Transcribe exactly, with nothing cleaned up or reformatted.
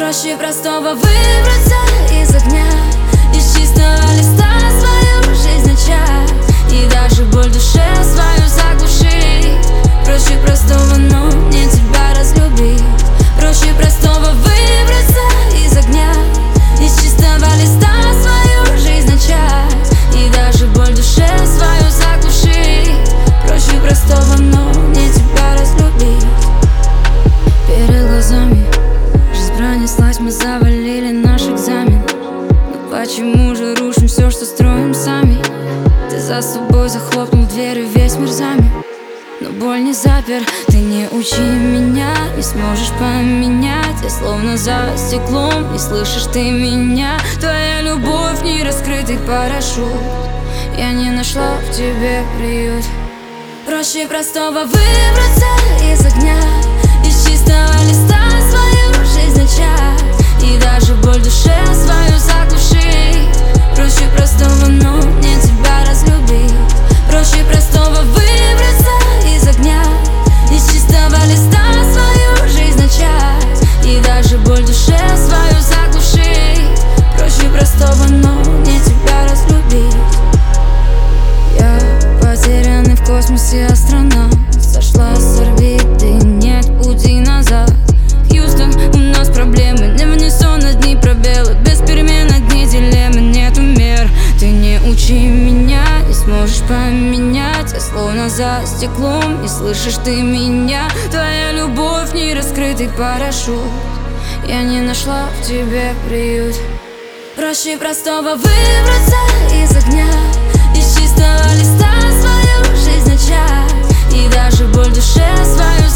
Проще простого выбраться из огня, из чистого листа свою жизнь начать и даже боль в душе свою заглушить. Проще простого, но мне тебя разлюбить. Проще простого выбраться из огня, из чистого листа свою жизнь начать и даже боль в душе свою заглушить. Проще простого, но мне тебя разлюбить. Перед глазами жизнь пронеслась, мы завалили наш экзамен. Но почему же рушим все, что строим сами? Ты за собой захлопнул дверь и весь мир замер. Но боль не запер, ты не учи меня, не сможешь поменять. Я словно за стеклом, не слышишь ты меня. Твоя любовь не раскрытый парашют, я не нашла в тебе приют. Проще простого выбраться из огня, из чистого листа свою жизнь начать и даже боль в душе свою заглушить. Проще простого, но мне тебя разлюбить. Проще простого выбраться из огня, из чистого листа свою жизнь начать и даже боль в душе свою заглушить. Проще простого, но мне тебя разлюбить. Я потерянный в космосе астронавт, сошла с орбиты, нет пути назад. Хьюстон, у нас проблемы, не внесен одни пробелы, без перемен одни дилеммы, нету мер. Ты не учи меня, не сможешь поменять. Я словно за стеклом, не слышишь ты меня. Твоя любовь не раскрытый парашют, я не нашла в тебе приют. Проще простого выбраться из огня, из чистого листа свою жизнь начать и даже боль в душе свою